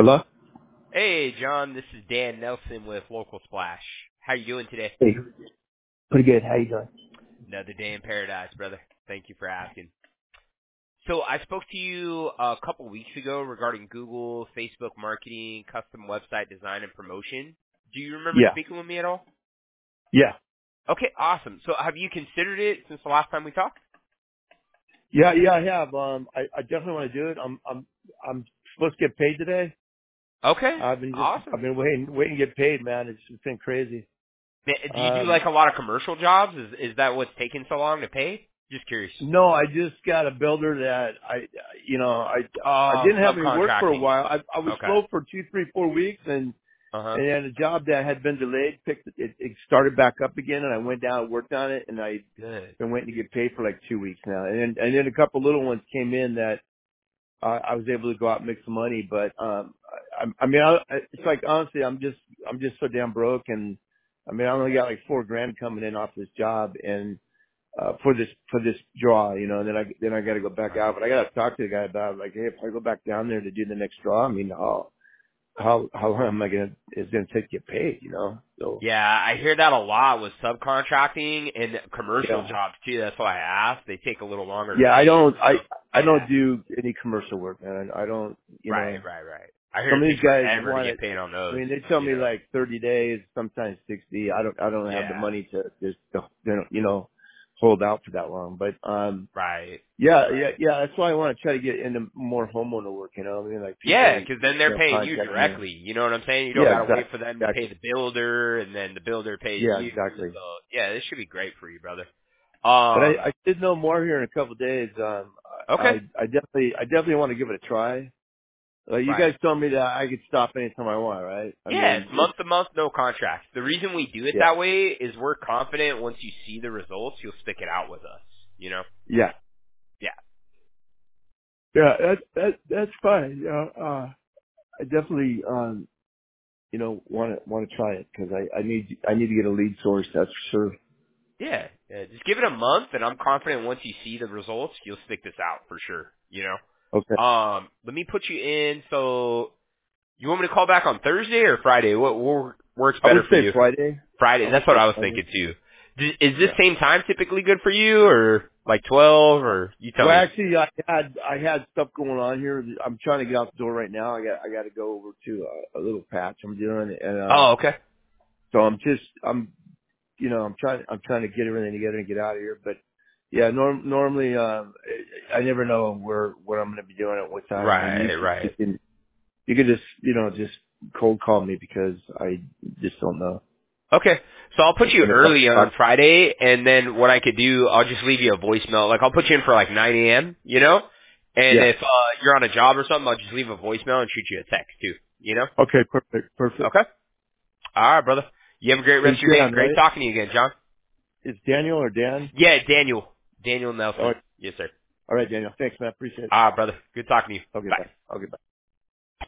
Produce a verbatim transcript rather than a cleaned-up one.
Hello? Hey, John, this is Dan Nelson with Local Splash. How you doing today? Hey, pretty good. How you doing? Another day in paradise, brother. Thank you for asking. So I spoke to you a couple weeks ago regarding Google, Facebook marketing, custom website design, and promotion. Do you remember Yeah. speaking with me at all? Yeah. Okay, awesome. So have you considered it since the last time we talked? Yeah, yeah, I have. Um I, I definitely want to do it. I'm I'm I'm supposed to get paid today. Okay, I've been just awesome. I've been waiting waiting to get paid, man. It's, it's been crazy. Ma- Do you do Um like a lot of commercial jobs? Is is that what's taking so long to pay? Just curious. no, I just got a builder that I you know, I I Oh, didn't have any work for a subcontracting. while. I I was Okay. slow for two, three, four weeks and Uh huh. and then a job that had been delayed picked it, it started back up again and I went down and worked on it and I've Good. been waiting to get paid for like two weeks now. And then and then a couple little ones came in that I, I was able to go out and make some money, but um, I, I mean, I, it's like honestly, I'm just I'm just so damn broke, and I mean, I only got like four grand coming in off this job, and uh, for this for this draw, you know. And then I then I got to go back out, Right. but I got to talk to the guy about it, like, hey, if I go back down there to do the next draw, I mean, how how how long am I gonna is gonna take to get paid, you know? So Yeah, I hear that a lot with subcontracting and commercial yeah, jobs too. That's why I asked. They take a little longer to yeah, I pay. don't So I I yeah, don't do any commercial work, man. I don't, you right, know. right, right. I hear Some it of these takes guys forever to want get it. paid on I those. mean, they tell You me know. like thirty days, sometimes sixty. I don't, I don't have the Yeah. money to just, you know, hold out for that long. But, um, Right. yeah, yeah, Right. yeah. That's why I want to try to get into more homeowner work. You know, I mean, like Yeah, people, because then you they're know, paying you contact me. directly. You know what I'm saying? You don't Yeah, got to wait exactly, for them to pay exactly. the builder, and then the builder pays Yeah, you. exactly. So yeah, this should be great for you, brother. But I, Um. I did know more here in a couple of days. Um, I, Okay. I definitely, I definitely want to give it a try. Like you Right. guys told me that I could stop anytime I want, right? I Yeah, mean, it's it's month to month, no contracts. The reason we do it yeah, that way is we're confident once you see the results, you'll stick it out with us. You know? yeah. Yeah. Yeah, that that that's fine. Yeah, uh, I definitely um, you know want to want to try it because I I need I need to get a lead source. That's for sure. Yeah. Yeah. Just give it a month, and I'm confident once you see the results, you'll stick this out for sure. You know? Okay, Um, let me put you in. So, you want me to call back on Thursday or Friday? What wor- works I would better for say you? Friday. I Friday. would That's what say I was Friday. thinking too. D- Is this Yeah. same time typically good for you, or like twelve, or you tell Well, me? actually, I had I had stuff going on here. I'm trying to get out the door right now. I got I got to go over to a, a little patch I'm doing, and um, Oh, okay. so I'm just I'm you know I'm trying I'm trying to get everything together and get out of here. But yeah, norm, normally um, I I never know where what I'm going to be doing at what time. And you Right, you right. can you can just, you know, just cold call me because I just don't know. Okay. So I'll put And you if I early on talk, Friday, and then what I could do, I'll just leave you a voicemail. Like, I'll put you in for like nine a.m., you know? And yeah. if uh, you're on a job or something, I'll just leave a voicemail and shoot you a text, too. You know? Okay, perfect, perfect. Okay. All right, brother. You have a great rest It's of your day. Dan, Great right? talking to you again, John. It's Daniel or Dan? Yeah, Daniel. Daniel All Nelson. right, Yes, sir. all right, Daniel. Thanks, man. Appreciate it. All right, brother. Good talking to you. Okay, Bye. bye. Okay, bye.